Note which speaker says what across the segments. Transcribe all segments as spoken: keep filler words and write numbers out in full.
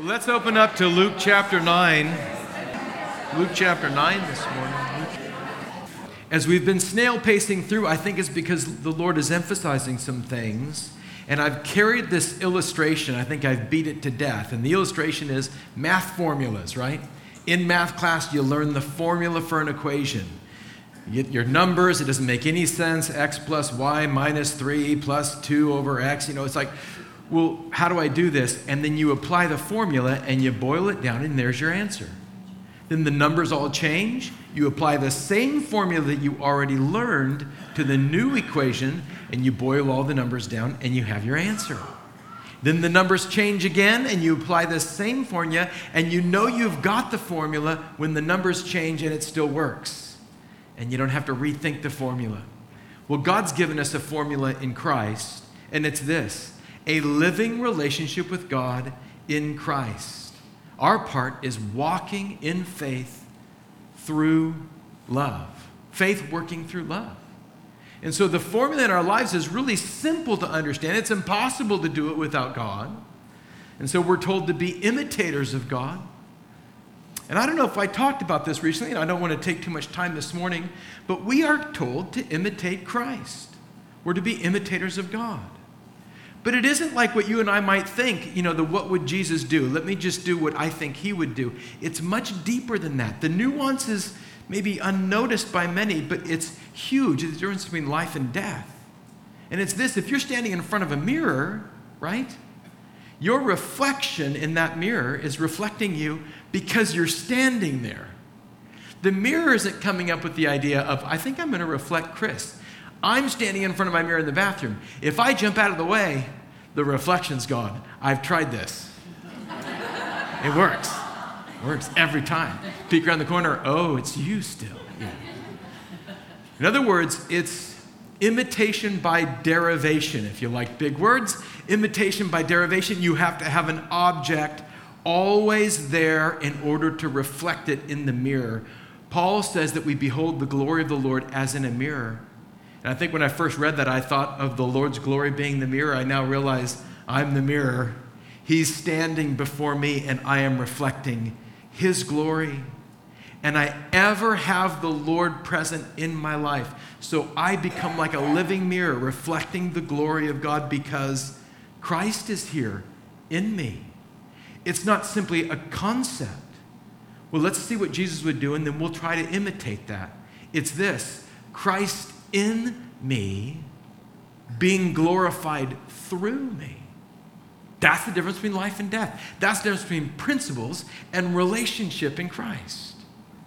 Speaker 1: Let's open up to Luke chapter nine. Luke chapter nine this morning. As we've been snail pacing through, I think it's because the Lord is emphasizing some things. And I've carried this illustration. I think I've beat it to death. And the illustration is math formulas, right? In math class, you learn the formula for an equation. You get your numbers. It doesn't make any sense. X plus Y minus three plus two over X. You know, it's like, well, how do I do this? And then you apply the formula and you boil it down and there's your answer. Then the numbers all change. You apply the same formula that you already learned to the new equation and you boil all the numbers down and you have your answer. Then the numbers change again and you apply the same formula and you know you've got the formula when the numbers change and it still works. And you don't have to rethink the formula. Well, God's given us a formula in Christ, and it's this: a living relationship with God in Christ. Our part is walking in faith through love. Faith working through love. And so the formula in our lives is really simple to understand. It's impossible to do it without God. And so we're told to be imitators of God. And I don't know if I talked about this recently, and I don't want to take too much time this morning, but we are told to imitate Christ. We're to be imitators of God. But it isn't like what you and I might think, you know, the what would Jesus do? Let me just do what I think he would do. It's much deeper than that. The nuance is maybe unnoticed by many, but it's huge. It's the difference between life and death. And it's this: if you're standing in front of a mirror, right, your reflection in that mirror is reflecting you because you're standing there. The mirror isn't coming up with the idea of, I think I'm going to reflect Chris. I'm standing in front of my mirror in the bathroom. If I jump out of the way, the reflection's gone. I've tried this. It works. It works every time. Peek around the corner, oh, it's you still. Yeah. In other words, it's imitation by derivation. If you like big words, imitation by derivation, you have to have an object always there in order to reflect it in the mirror. Paul says that we behold the glory of the Lord as in a mirror. And I think when I first read that, I thought of the Lord's glory being the mirror. I now realize I'm the mirror. He's standing before me and I am reflecting his glory. And I ever have the Lord present in my life. So I become like a living mirror reflecting the glory of God because Christ is here in me. It's not simply a concept. Well, let's see what Jesus would do and then we'll try to imitate that. It's this: Christ in me being glorified through me. That's the difference between life and death. That's the difference between principles and relationship in Christ.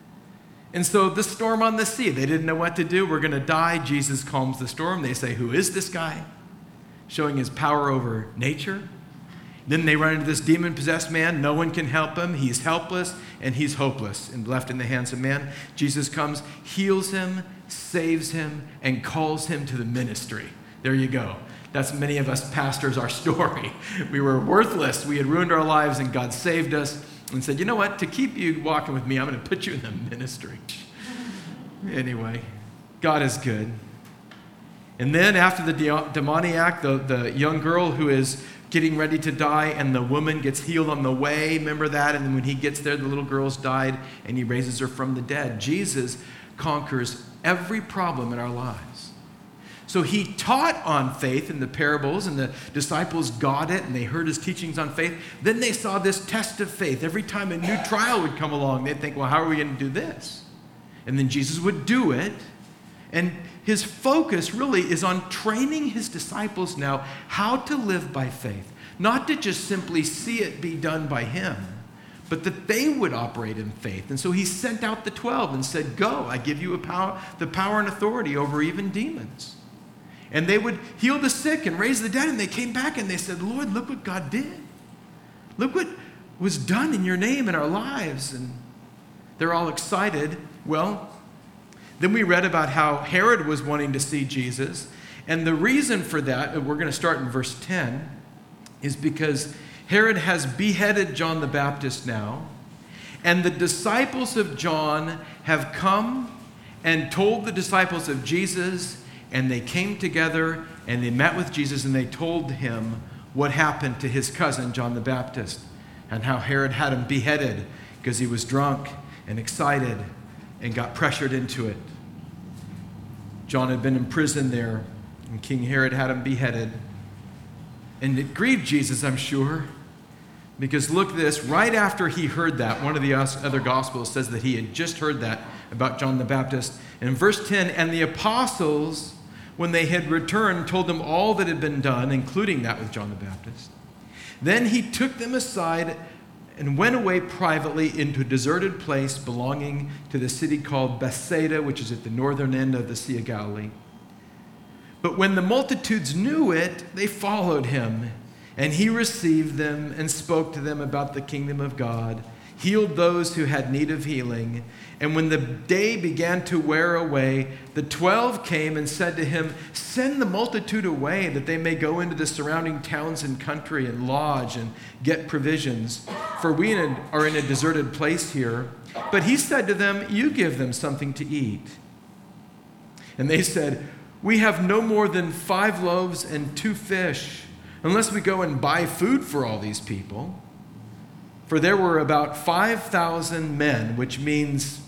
Speaker 1: And so the storm on the sea, they didn't know what to do. We're going to die. Jesus calms the storm. They say, who is this guy? Showing his power over nature. Then they run into this demon-possessed man. No one can help him. He's helpless and he's hopeless and left in the hands of man. Jesus comes, heals him, saves him, and calls him to the ministry. There you go. That's many of us pastors, our story. We were worthless. We had ruined our lives, and God saved us and said, you know what? To keep you walking with me, I'm going to put you in the ministry. Anyway, God is good. And then after the de- demoniac, the, the young girl who is getting ready to die, and the woman gets healed on the way. Remember that? And then when he gets there, the little girl's died, and he raises her from the dead. Jesus conquers every problem in our lives. So he taught on faith in the parables, and the disciples got it, and they heard his teachings on faith. Then they saw this test of faith. Every time a new trial would come along, they'd think, well, how are we going to do this? And then Jesus would do it. And his focus really is on training his disciples now how to live by faith. Not to just simply see it be done by him, but that they would operate in faith. And so he sent out the twelve and said, go, I give you a power, the power and authority over even demons. And they would heal the sick and raise the dead. And they came back and they said, Lord, look what God did. Look what was done in your name in our lives. And they're all excited. Well, then we read about how Herod was wanting to see Jesus. And the reason for that, we're going to start in verse ten, is because Herod has beheaded John the Baptist now. And the disciples of John have come and told the disciples of Jesus, and they came together and they met with Jesus and they told him what happened to his cousin, John the Baptist. and how Herod had him beheaded because he was drunk and excited and got pressured into it. John had been in prison there, and King Herod had him beheaded. And it grieved Jesus, I'm sure, because look this, right after he heard that, one of the other Gospels says that he had just heard that about John the Baptist. And in verse ten, and the apostles, when they had returned, told them all that had been done, including that with John the Baptist. Then he took them aside and went away privately into a deserted place belonging to the city called Bethsaida, which is at the northern end of the Sea of Galilee. But when the multitudes knew it, they followed him, and he received them and spoke to them about the kingdom of God, healed those who had need of healing. And when the day began to wear away, the twelve came and said to him, "Send the multitude away, that they may go into the surrounding towns and country and lodge and get provisions. For we are in a deserted place here." But he said to them, "You give them something to eat." And they said, "We have no more than five loaves and two fish, unless we go and buy food for all these people." For there were about five thousand men, which means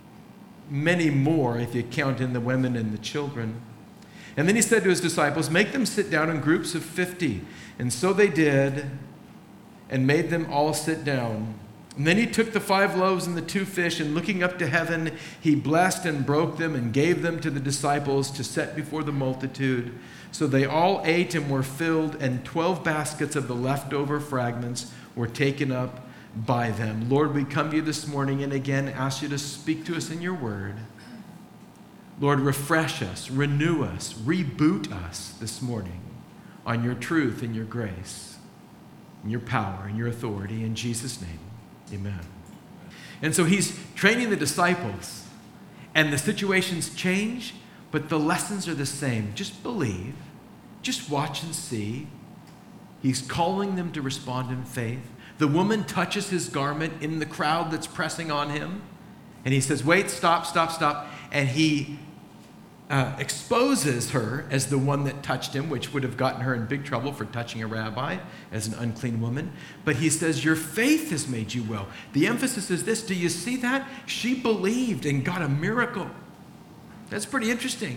Speaker 1: many more if you count in the women and the children. And then he said to his disciples, "Make them sit down in groups of fifty." And so they did, and made them all sit down. And then he took the five loaves and the two fish, and looking up to heaven, he blessed and broke them and gave them to the disciples to set before the multitude. So they all ate and were filled, and twelve baskets of the leftover fragments were taken up by them. Lord, we come to you this morning and again ask you to speak to us in your word. Lord, refresh us, renew us, reboot us this morning on your truth and your grace, and your power and your authority. In Jesus' name, amen. And so he's training the disciples, and the situations change, but the lessons are the same. Just believe, just watch and see. He's calling them to respond in faith. The woman touches his garment in the crowd that's pressing on him. And he says, "Wait, stop, stop, stop." And he uh, exposes her as the one that touched him, which would have gotten her in big trouble for touching a rabbi as an unclean woman. But he says, "Your faith has made you well." The emphasis is this. Do you see that? She believed and got a miracle. That's pretty interesting.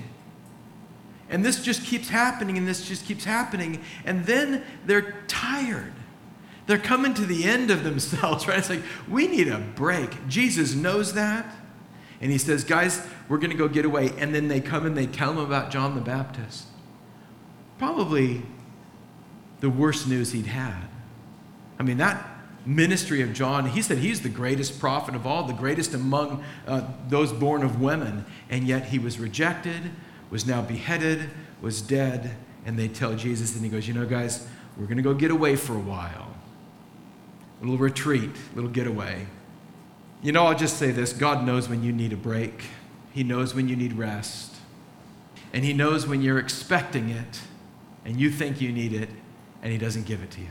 Speaker 1: And this just keeps happening, and this just keeps happening. And then they're tired. They're coming to the end of themselves, right? It's like, we need a break. Jesus knows that. And he says, "Guys, we're going to go get away." And then they come and they tell him about John the Baptist. Probably the worst news he'd had. I mean, that ministry of John, he said he's the greatest prophet of all, the greatest among uh, those born of women. And yet he was rejected, was now beheaded, was dead. And they tell Jesus, and he goes, "You know, guys, we're going to go get away for a while. A little retreat, a little getaway." You know, I'll just say this. God knows when you need a break. He knows when you need rest. And he knows when you're expecting it and you think you need it and he doesn't give it to you.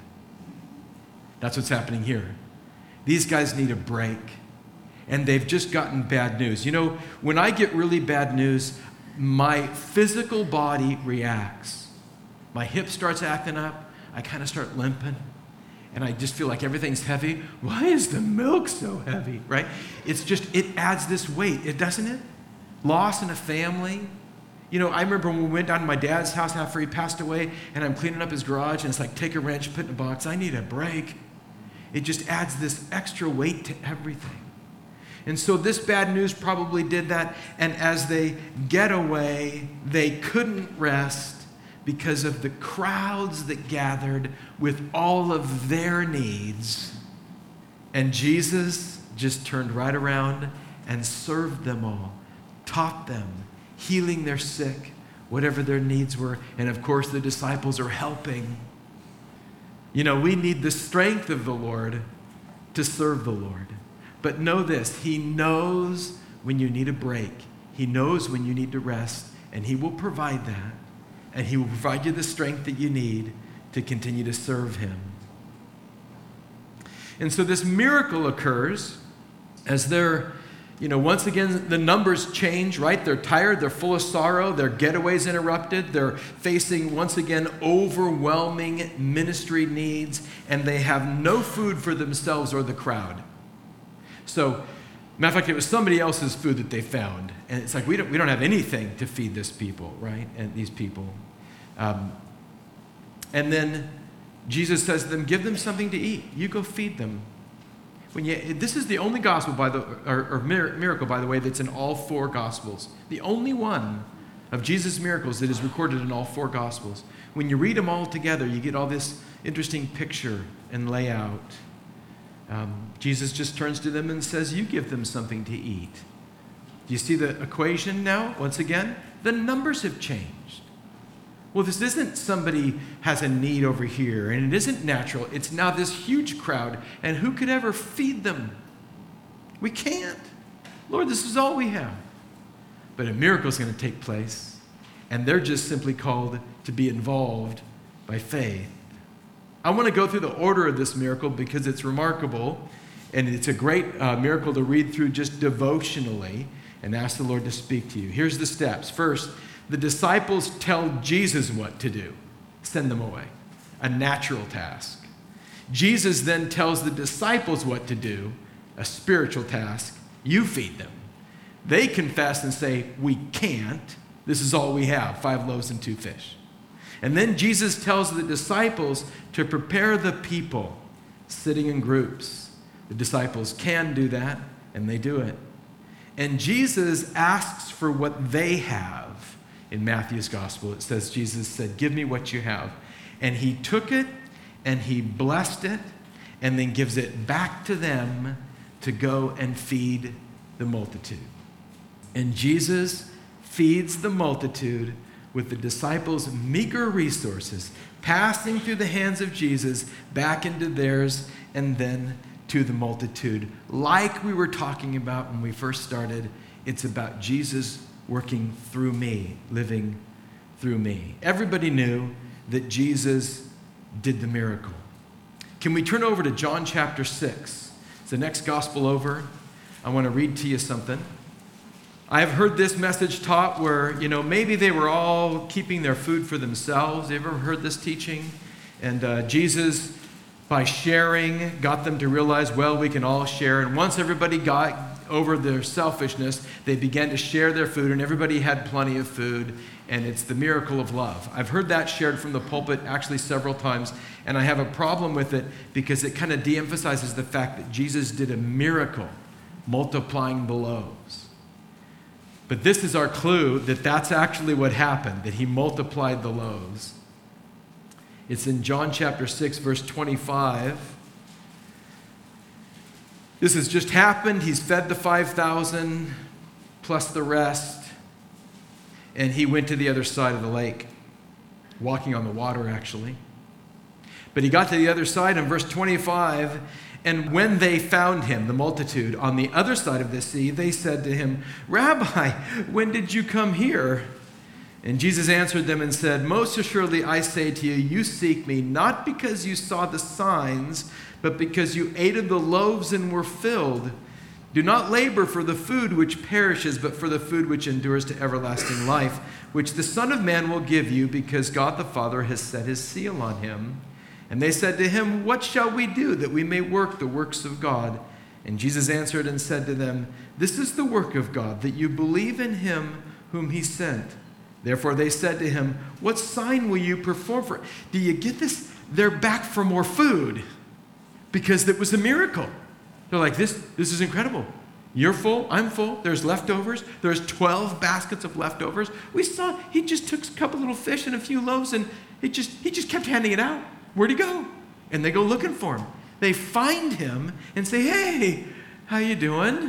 Speaker 1: That's what's happening here. These guys need a break, and they've just gotten bad news. You know, when I get really bad news, my physical body reacts. My hip starts acting up. I kind of start limping. And I just feel like everything's heavy. Why is the milk so heavy, right? It's just, it adds this weight, it doesn't it? Loss in a family. You know, I remember when we went down to my dad's house after he passed away, and I'm cleaning up his garage, and it's like, take a wrench, put in a box. I need a break. It just adds this extra weight to everything. And so this bad news probably did that. And as they get away, they couldn't rest because of the crowds that gathered with all of their needs. And Jesus just turned right around and served them all, taught them, healing their sick, whatever their needs were. And of course, the disciples are helping. You know, we need the strength of the Lord to serve the Lord. But know this, he knows when you need a break. He knows when you need to rest, and he will provide that. And he will provide you the strength that you need to continue to serve him. And so this miracle occurs as they're you know, once again, the numbers change, right? They're tired, they're full of sorrow, their getaway's interrupted, they're facing, once again, overwhelming ministry needs, and they have no food for themselves or the crowd. So, matter of fact, it was somebody else's food that they found. And it's like, we don't, we don't have anything to feed this people, right? And these people. Um, and then Jesus says to them, give them something to eat. You go feed them. When you, this is the only gospel, by the or, or miracle, by the way, that's in all four gospels. The only one of Jesus' miracles that is recorded in all four gospels. When you read them all together, you get all this interesting picture and layout. Um, Jesus just turns to them and says, you give them something to eat. Do you see the equation now? Once again, the numbers have changed. Well, this isn't somebody has a need over here, and it isn't natural. It's now this huge crowd, and who could ever feed them? We can't. Lord, this is all we have. But a miracle is going to take place, and they're just simply called to be involved by faith. I want to go through the order of this miracle because it's remarkable, and it's a great uh, miracle to read through just devotionally and ask the Lord to speak to you. Here's the steps. First, the disciples tell Jesus what to do. Send them away. A natural task. Jesus then tells the disciples what to do. A spiritual task. You feed them. They confess and say, we can't. This is all we have. Five loaves and two fish. And then Jesus tells the disciples to prepare the people, sitting in groups. The disciples can do that, and they do it. And Jesus asks for what they have. In Matthew's gospel, it says, Jesus said, give me what you have. And he took it, and he blessed it, and then gives it back to them to go and feed the multitude. And Jesus feeds the multitude with the disciples' meager resources, passing through the hands of Jesus back into theirs and then to the multitude. Like we were talking about when we first started, it's about Jesus working through me, living through me. Everybody knew that Jesus did the miracle. Can we turn over to John chapter six? It's the next gospel over. I want to read to you something. I have heard this message taught where, you know, maybe they were all keeping their food for themselves. You ever heard this teaching? And uh, Jesus, by sharing, got them to realize, well, we can all share. And once everybody got over their selfishness, they began to share their food, and everybody had plenty of food, and it's the miracle of love. I've heard that shared from the pulpit actually several times, and I have a problem with it because it kind of de-emphasizes the fact that Jesus did a miracle, multiplying the loaves. But this is our clue that that's actually what happened, that he multiplied the loaves. It's in John chapter six, verse twenty-five. This has just happened. He's fed the five thousand plus the rest. And he went to the other side of the lake, walking on the water, actually. But he got to the other side in verse twenty-five, and when they found him, the multitude, on the other side of the sea, they said to him, Rabbi, when did you come here? And Jesus answered them and said, most assuredly I say to you, you seek me not because you saw the signs, but because you ate of the loaves and were filled. Do not labor for the food which perishes, but for the food which endures to everlasting life, which the Son of Man will give you, because God the Father has set his seal on him. And they said to him, what shall we do that we may work the works of God? And Jesus answered and said to them, this is the work of God, that you believe in him whom he sent. Therefore they said to him, what sign will you perform for? Do you get this? They're back for more food because it was a miracle. They're like, this, this is incredible. You're full, I'm full, there's leftovers. There's twelve baskets of leftovers. We saw he just took a couple little fish and a few loaves and he just, he just kept handing it out. Where'd he go? And they go looking for him. They find him and say, hey, how you doing?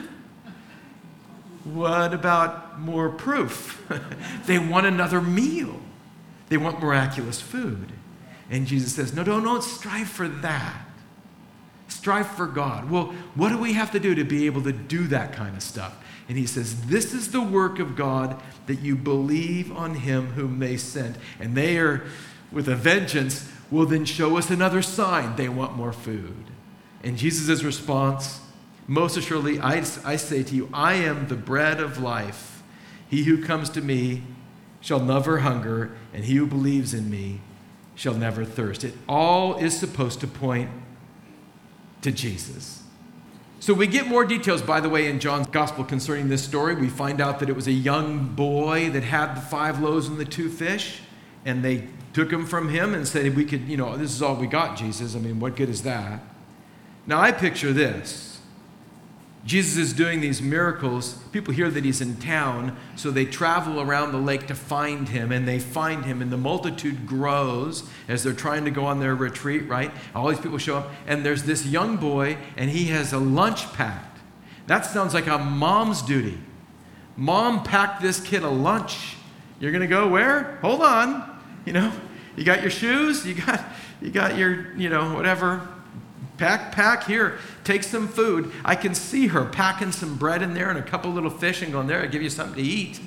Speaker 1: What about more proof? They want another meal. They want miraculous food. And Jesus says, no, don't, don't strive for that. Strive for God. Well, what do we have to do to be able to do that kind of stuff? And he says, this is the work of God, that you believe on him whom they sent. And they are, with a vengeance, will then show us another sign. They want more food. And Jesus' response, Most assuredly, I, I say to you, I am the bread of life. He who comes to me shall never hunger, and he who believes in me shall never thirst. It all is supposed to point to Jesus. So we get more details, by the way, in John's gospel concerning this story. We find out that it was a young boy that had the five loaves and the two fish, and they took them from him and said, we could, you know, this is all we got, Jesus. I mean, what good is that? Now I picture this. Jesus is doing these miracles. People hear that he's in town, so they travel around the lake to find him, and they find him, and the multitude grows as they're trying to go on their retreat, right? All these people show up, and there's this young boy, and he has a lunch packed. That sounds like a mom's duty. Mom packed this kid a lunch. You're going to go where? Hold on. You know, you got your shoes, you got, you got your, you know, whatever. Pack, pack, here, take some food. I can see her packing some bread in there and a couple little fish and going, there, I'll give you something to eat.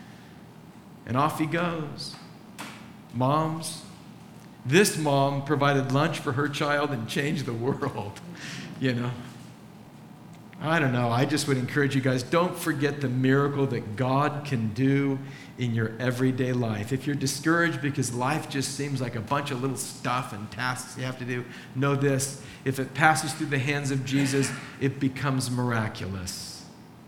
Speaker 1: And off he goes. Moms, this mom provided lunch for her child and changed the world, you know. I don't know. I just would encourage you guys, don't forget the miracle that God can do in your everyday life. If you're discouraged because life just seems like a bunch of little stuff and tasks you have to do, know this. If it passes through the hands of Jesus, it becomes miraculous.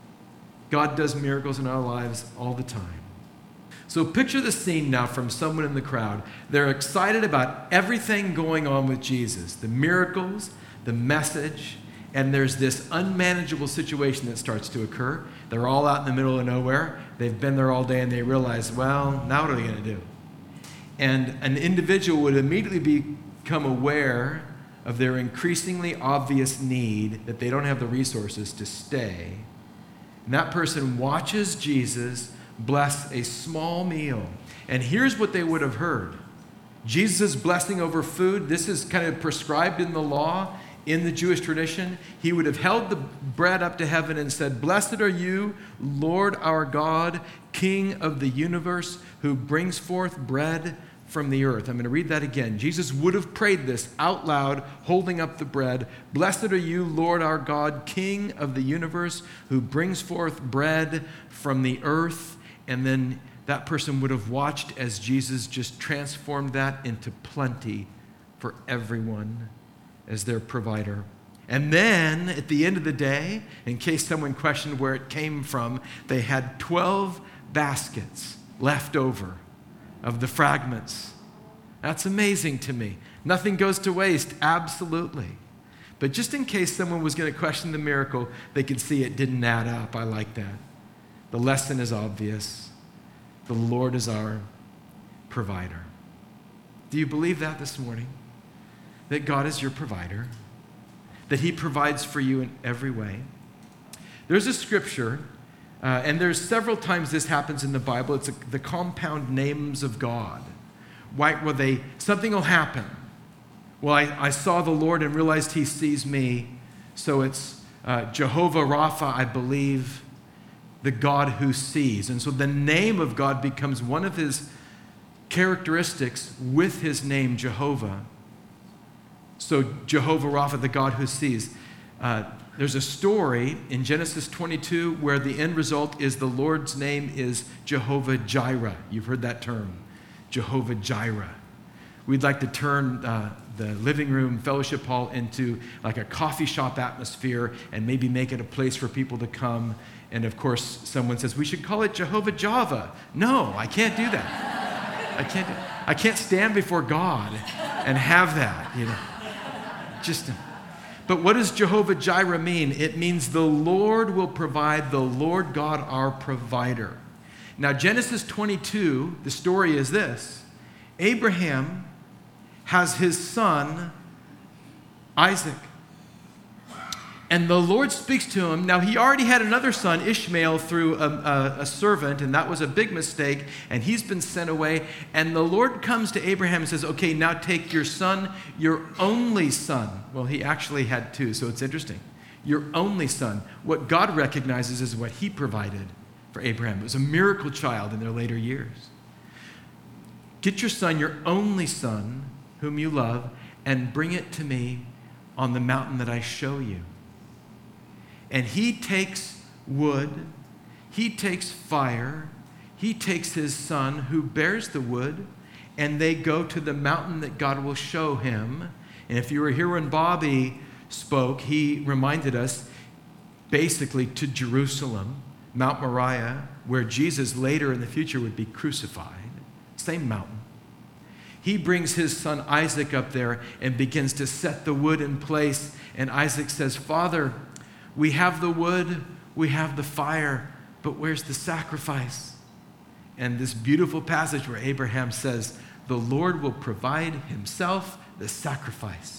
Speaker 1: God does miracles in our lives all the time. So picture the scene now from someone in the crowd. They're excited about everything going on with Jesus, the miracles, the message, and there's this unmanageable situation that starts to occur. They're all out in the middle of nowhere. They've been there all day, and they realize, well, now what are they going to do? And an individual would immediately become aware of their increasingly obvious need that they don't have the resources to stay. And that person watches Jesus bless a small meal. And here's what they would have heard. Jesus' blessing over food, this is kind of prescribed in the law. In the Jewish tradition, he would have held the bread up to heaven and said, "Blessed are you, Lord our God, King of the universe, who brings forth bread from the earth." I'm going to read that again. Jesus would have prayed this out loud, holding up the bread. "Blessed are you, Lord our God, King of the universe, who brings forth bread from the earth." And then that person would have watched as Jesus just transformed that into plenty for everyone as their provider. And then, at the end of the day, in case someone questioned where it came from, they had twelve baskets left over of the fragments. That's amazing to me. Nothing goes to waste, absolutely. But just in case someone was going to question the miracle, they could see it didn't add up. I like that. The lesson is obvious. The Lord is our provider. Do you believe that this morning? That God is your provider, that he provides for you in every way. There's a scripture, uh, and there's several times this happens in the Bible. It's a, the compound names of God. Why, where they, something will happen. Well, I, I saw the Lord and realized he sees me. So it's uh, Jehovah Rapha, I believe, the God who sees. And so the name of God becomes one of his characteristics with his name, Jehovah. So Jehovah Rapha, the God who sees. Uh, there's a story in Genesis twenty-two where the end result is the Lord's name is Jehovah Jireh. You've heard that term, Jehovah Jireh. We'd like to turn uh, the living room fellowship hall into like a coffee shop atmosphere and maybe make it a place for people to come. And of course, someone says, we should call it Jehovah Java. No, I can't do that. I can't, I can't stand before God and have that, you know. Just, but what does Jehovah Jireh mean? It means the Lord will provide, the Lord God our provider. Now, Genesis twenty-two, the story is this. Abraham has his son, Isaac. And the Lord speaks to him. Now, he already had another son, Ishmael, through a, a, a servant, and that was a big mistake, and he's been sent away. And the Lord comes to Abraham and says, okay, now take your son, your only son. Well, he actually had two, so it's interesting. Your only son. What God recognizes is what he provided for Abraham. It was a miracle child in their later years. Get your son, your only son, whom you love, and bring it to me on the mountain that I show you. And he takes wood, he takes fire, he takes his son who bears the wood, and they go to the mountain that God will show him. And if you were here when Bobby spoke, he reminded us basically to Jerusalem, Mount Moriah, where Jesus later in the future would be crucified. Same mountain. He brings his son Isaac up there and begins to set the wood in place. And Isaac says, Father, we have the wood, we have the fire, but where's the sacrifice? And this beautiful passage where Abraham says, the Lord will provide himself the sacrifice.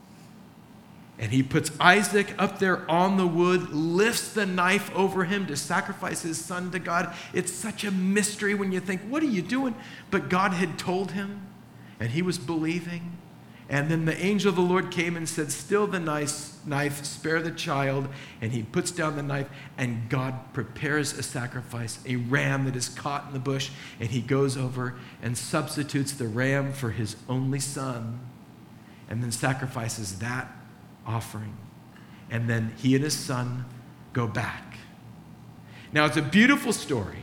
Speaker 1: And he puts Isaac up there on the wood, lifts the knife over him to sacrifice his son to God. It's such a mystery when you think, what are you doing? But God had told him, and he was believing. And then the angel of the Lord came and said, still the knife, spare the child. And he puts down the knife, and God prepares a sacrifice, a ram that is caught in the bush. And he goes over and substitutes the ram for his only son, and then sacrifices that offering. And then he and his son go back. Now, it's a beautiful story.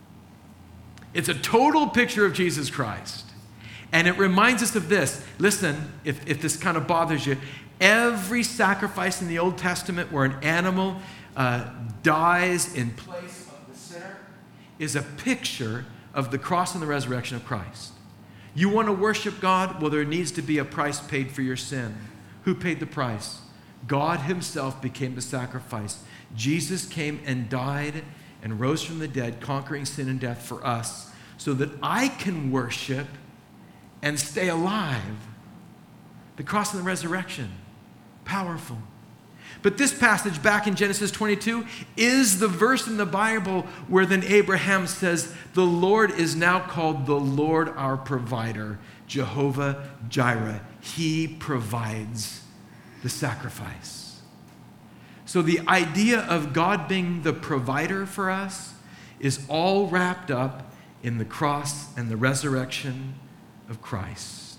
Speaker 1: It's a total picture of Jesus Christ. And it reminds us of this. Listen, if, if this kind of bothers you, every sacrifice in the Old Testament where an animal uh, dies in place of the sinner is a picture of the cross and the resurrection of Christ. You want to worship God? Well, there needs to be a price paid for your sin. Who paid the price? God himself became the sacrifice. Jesus came and died and rose from the dead, conquering sin and death for us, so that I can worship and stay alive. The cross and the resurrection, powerful. But this passage back in Genesis twenty-two is the verse in the Bible where then Abraham says, the Lord is now called the Lord our provider, Jehovah Jireh. He provides the sacrifice. So the idea of God being the provider for us is all wrapped up in the cross and the resurrection of Christ.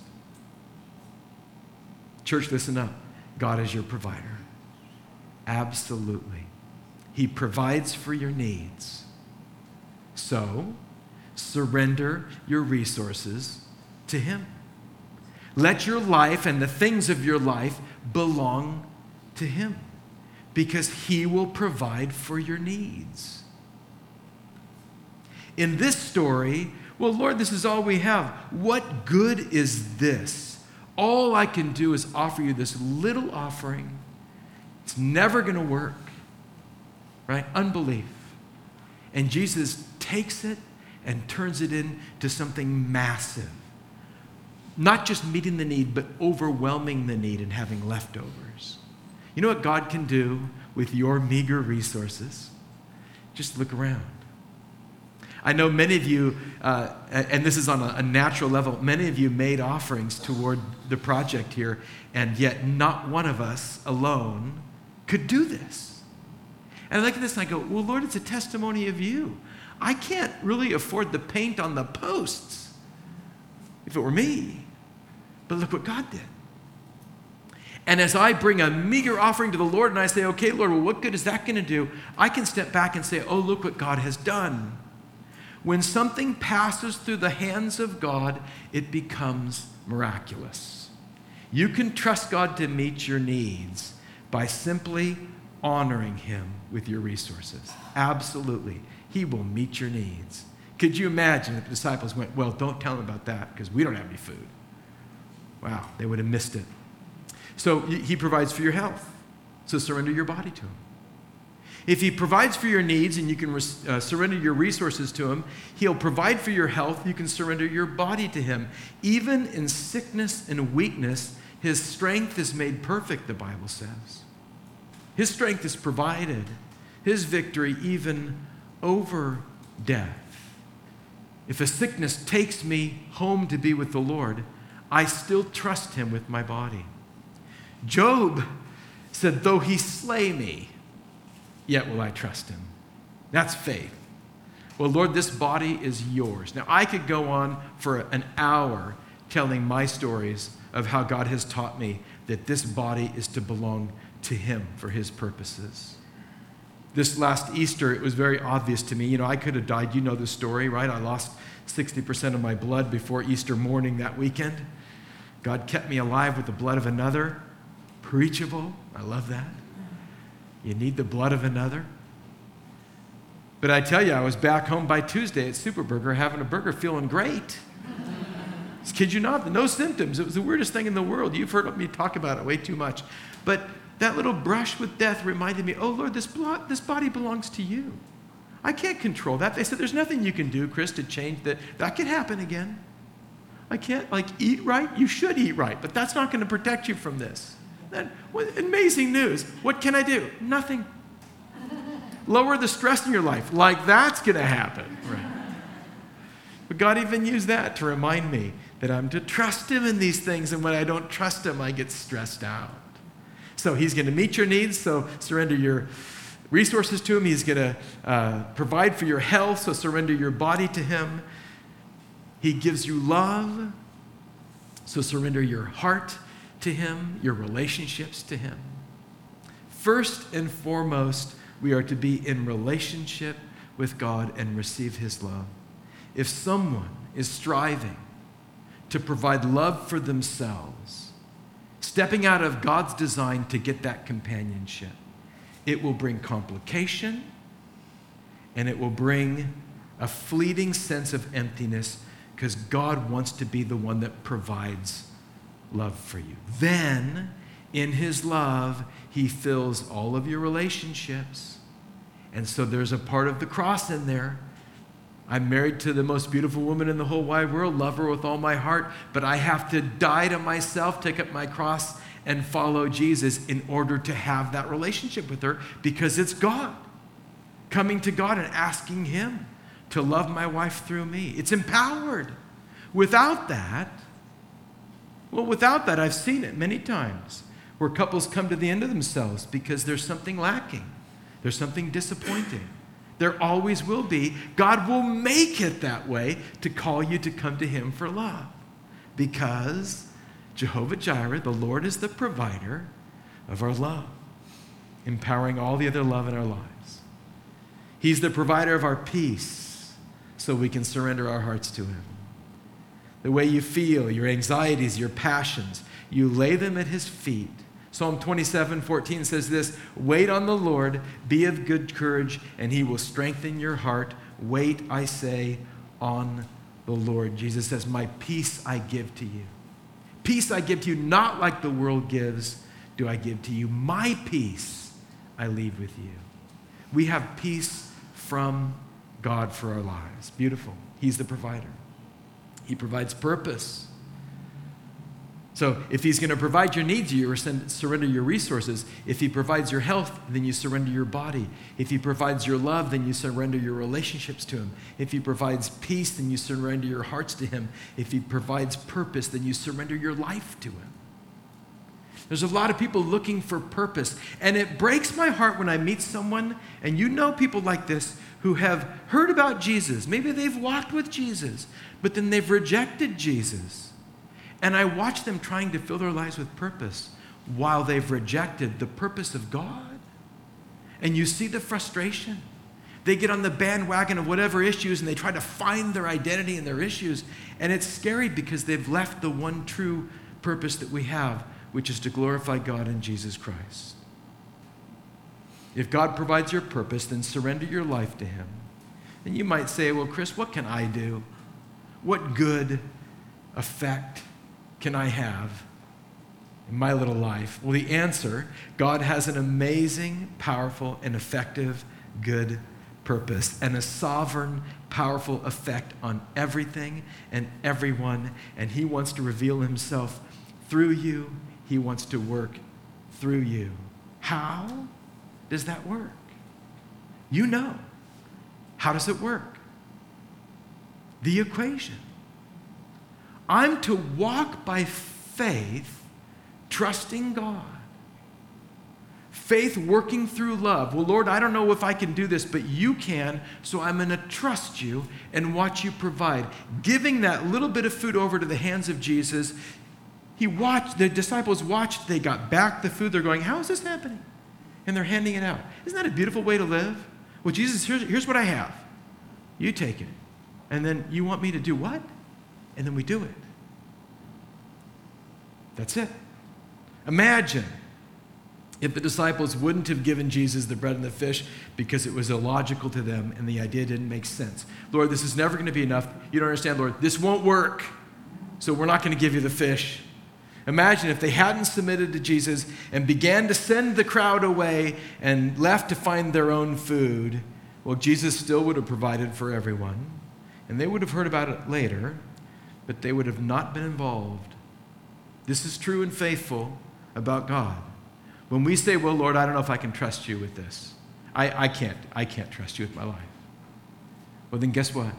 Speaker 1: Church, listen up. God is your provider. Absolutely. He provides for your needs. So, surrender your resources to him. Let your life and the things of your life belong to him, because he will provide for your needs. In this story, well, Lord, this is all we have. What good is this? All I can do is offer you this little offering. It's never going to work, right? Unbelief. And Jesus takes it and turns it into something massive. Not just meeting the need, but overwhelming the need and having leftovers. You know what God can do with your meager resources? Just look around. I know many of you, uh, and this is on a, a natural level, many of you made offerings toward the project here, and yet not one of us alone could do this. And I look at this and I go, well, Lord, it's a testimony of you. I can't really afford the paint on the posts if it were me. But look what God did. And as I bring a meager offering to the Lord and I say, okay, Lord, well, what good is that going to do? I can step back and say, oh, look what God has done. When something passes through the hands of God, it becomes miraculous. You can trust God to meet your needs by simply honoring him with your resources. Absolutely. He will meet your needs. Could you imagine if the disciples went, well, don't tell them about that because we don't have any food. Wow, they would have missed it. So he provides for your health. So surrender your body to him. If he provides for your needs and you can uh, surrender your resources to him, he'll provide for your health. You can surrender your body to him. Even in sickness and weakness, his strength is made perfect, the Bible says. His strength is provided. His victory even over death. If a sickness takes me home to be with the Lord, I still trust him with my body. Job said, though he slay me, yet will I trust him. That's faith. Well, Lord, this body is yours. Now, I could go on for an hour telling my stories of how God has taught me that this body is to belong to him for his purposes. This last Easter, it was very obvious to me. You know, I could have died. You know the story, right? I lost sixty percent of my blood before Easter morning that weekend. God kept me alive with the blood of another. Preachable. I love that. You need the blood of another. But I tell you, I was back home by Tuesday at Superburger having a burger, feeling great. I kid you not, no symptoms. It was the weirdest thing in the world. You've heard me talk about it way too much. But that little brush with death reminded me, oh, Lord, this, blood, this body belongs to you. I can't control that. They said, there's nothing you can do, Chris, to change that. That could happen again. I can't, like, eat right. You should eat right, but that's not going to protect you from this. That, what, amazing news. What can I do? Nothing. Lower the stress in your life. Like, that's going to happen. Right. But God even used that to remind me that I'm to trust him in these things, and when I don't trust him, I get stressed out. So he's going to meet your needs, so surrender your resources to him. He's going to uh, provide for your health, so surrender your body to him. He gives you love, so surrender your heart to him, your relationships to him. First and foremost, we are to be in relationship with God and receive his love. If someone is striving to provide love for themselves, stepping out of God's design to get that companionship, it will bring complication and it will bring a fleeting sense of emptiness because God wants to be the one that provides love for you. Then, in his love, he fills all of your relationships. And so there's a part of the cross in there. I'm married to the most beautiful woman in the whole wide world, love her with all my heart, but I have to die to myself, take up my cross, and follow Jesus in order to have that relationship with her, because it's God. Coming to God and asking him to love my wife through me. It's empowered. Without that, well, without that, I've seen it many times where couples come to the end of themselves because there's something lacking. There's something disappointing. There always will be. God will make it that way to call you to come to him for love. Because Jehovah Jireh, the Lord, is the provider of our love, empowering all the other love in our lives. He's the provider of our peace so we can surrender our hearts to him. The way you feel, your anxieties, your passions, you lay them at his feet. Psalm twenty-seven fourteen says this, wait on the Lord, be of good courage, and he will strengthen your heart. Wait, I say, on the Lord. Jesus says, my peace I give to you. Peace I give to you, not like the world gives, do I give to you. My peace I leave with you. We have peace from God for our lives. Beautiful. He's the provider. He provides purpose. So if he's going to provide your needs, you surrender your resources. If he provides your health, then you surrender your body. If he provides your love, then you surrender your relationships to him. If he provides peace, then you surrender your hearts to him. If he provides purpose, then you surrender your life to him. There's a lot of people looking for purpose, and it breaks my heart when I meet someone, and you know people like this, who have heard about Jesus. Maybe they've walked with Jesus, but then they've rejected Jesus. And I watch them trying to fill their lives with purpose while they've rejected the purpose of God. And you see the frustration. They get on the bandwagon of whatever issues and they try to find their identity in their issues. And it's scary because they've left the one true purpose that we have, which is to glorify God in Jesus Christ. If God provides your purpose, then surrender your life to him. And you might say, well, Chris, what can I do? What good effect can I have in my little life? Well, the answer, God has an amazing, powerful, and effective good purpose and a sovereign, powerful effect on everything and everyone. And he wants to reveal himself through you. He wants to work through you. How does that work? You know. How does it work? The equation. I'm to walk by faith, trusting God. Faith working through love. Well, Lord, I don't know if I can do this, but you can, so I'm going to trust you and watch you provide. Giving that little bit of food over to the hands of Jesus, he watched, the disciples watched, they got back the food. They're going, how is this happening? And they're handing it out. Isn't that a beautiful way to live? Well, Jesus, here's, here's what I have. You take it. And then you want me to do what? And then we do it. That's it. Imagine if the disciples wouldn't have given Jesus the bread and the fish because it was illogical to them and the idea didn't make sense. Lord, this is never going to be enough. You don't understand, Lord. This won't work, so we're not going to give you the fish. Imagine if they hadn't submitted to Jesus and began to send the crowd away and left to find their own food. Well, Jesus still would have provided for everyone, and they would have heard about it later, but they would have not been involved. This is true and faithful about God. When we say, well, Lord, I don't know if I can trust you with this. I, I can't. I can't trust you with my life. Well, then guess what?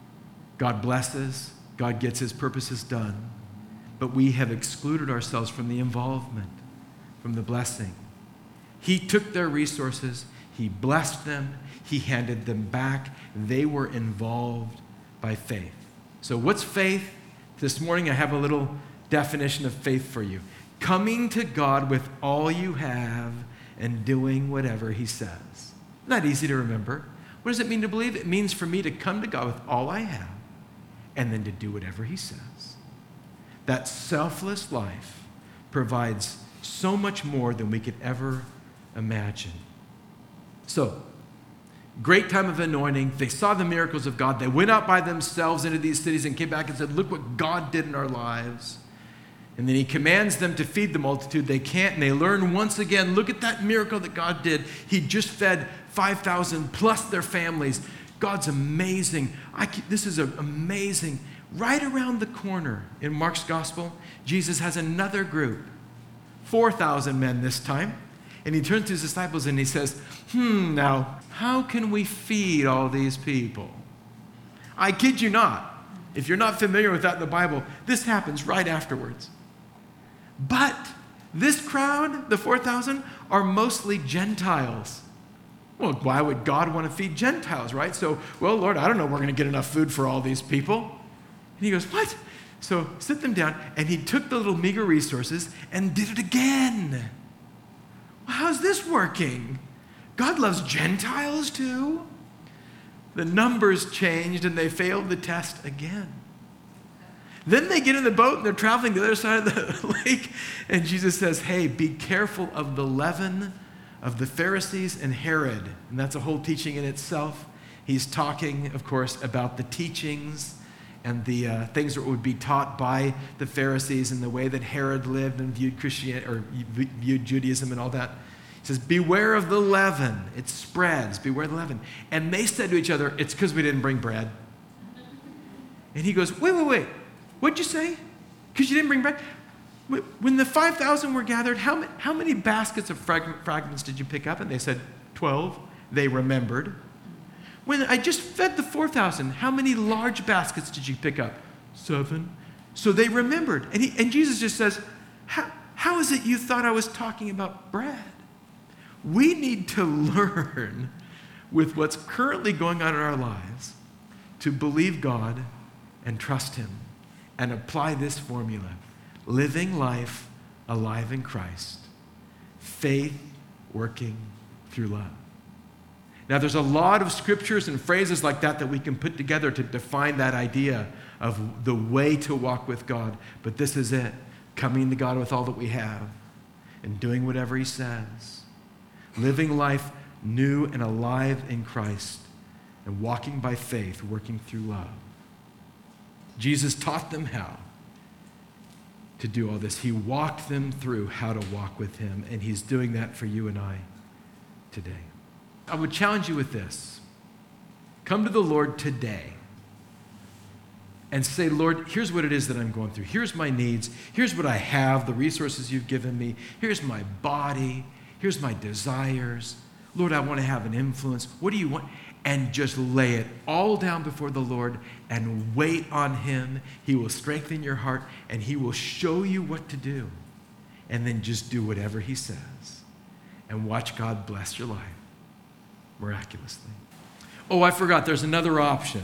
Speaker 1: God blesses. God gets his purposes done. But we have excluded ourselves from the involvement, from the blessing. He took their resources. He blessed them. He handed them back. They were involved by faith. So what's faith? This morning I have a little definition of faith for you. Coming to God with all you have and doing whatever he says. Not easy to remember. What does it mean to believe? It means for me to come to God with all I have and then to do whatever he says. That selfless life provides so much more than we could ever imagine. So, great time of anointing. They saw the miracles of God. They went out by themselves into these cities and came back and said, look what God did in our lives. And then he commands them to feed the multitude. They can't, and they learn once again, look at that miracle that God did. He just fed five thousand plus their families. God's amazing. I can, this is a, amazing. Right around the corner in Mark's gospel, Jesus has another group, four thousand men this time. And he turns to his disciples and he says, hmm, now, how can we feed all these people? I kid you not. If you're not familiar with that in the Bible, this happens right afterwards. But this crowd, the four thousand, are mostly Gentiles. Well, why would God want to feed Gentiles, right? So, well, Lord, I don't know if we're going to get enough food for all these people. And he goes, what? So sit them down, and he took the little meager resources and did it again. Well, how's this working? God loves Gentiles too? The numbers changed, and they failed the test again. Then they get in the boat, and they're traveling to the other side of the lake, and Jesus says, hey, be careful of the leaven of the Pharisees and Herod. And that's a whole teaching in itself. He's talking, of course, about the teachings and the uh, things that would be taught by the Pharisees and the way that Herod lived and viewed Christianity or viewed Judaism and all that. He says, beware of the leaven. It spreads. Beware the leaven. And they said to each other, it's because we didn't bring bread. And he goes, wait, wait, wait. What'd you say? Because you didn't bring bread? When the five thousand were gathered, how many, how many baskets of frag- fragments did you pick up? And they said, twelve. They remembered. When I just fed the four thousand, how many large baskets did you pick up? Seven. So they remembered. And, he, and Jesus just says, how, how is it you thought I was talking about bread? We need to learn with what's currently going on in our lives to believe God and trust him and apply this formula. Living life alive in Christ. Faith working through love. Now, there's a lot of scriptures and phrases like that that we can put together to define that idea of the way to walk with God. But this is it. Coming to God with all that we have and doing whatever he says. Living life new and alive in Christ and walking by faith, working through love. Jesus taught them how to do all this. He walked them through how to walk with him, and he's doing that for you and I today. I would challenge you with this. Come to the Lord today and say, Lord, here's what it is that I'm going through. Here's my needs. Here's what I have, the resources you've given me. Here's my body. Here's my desires. Lord, I want to have an influence. What do you want? And just lay it all down before the Lord and wait on him. He will strengthen your heart and he will show you what to do. And then just do whatever he says. And watch God bless your life miraculously. Oh, I forgot. There's another option.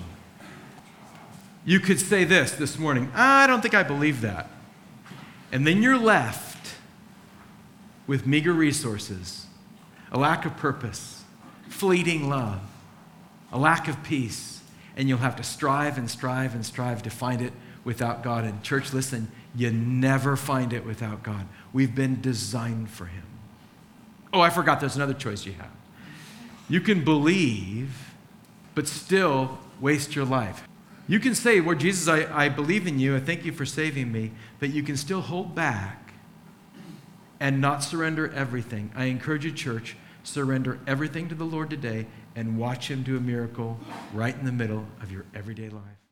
Speaker 1: You could say this this morning. I don't think I believe that. And then you're left with meager resources, a lack of purpose, fleeting love, a lack of peace, and you'll have to strive and strive and strive to find it without God. And church, listen, you never find it without God. We've been designed for him. Oh, I forgot there's another choice you have. You can believe, but still waste your life. You can say, Lord Jesus, I, I believe in you. I thank you for saving me. But you can still hold back and not surrender everything. I encourage you, church, surrender everything to the Lord today and watch him do a miracle right in the middle of your everyday life.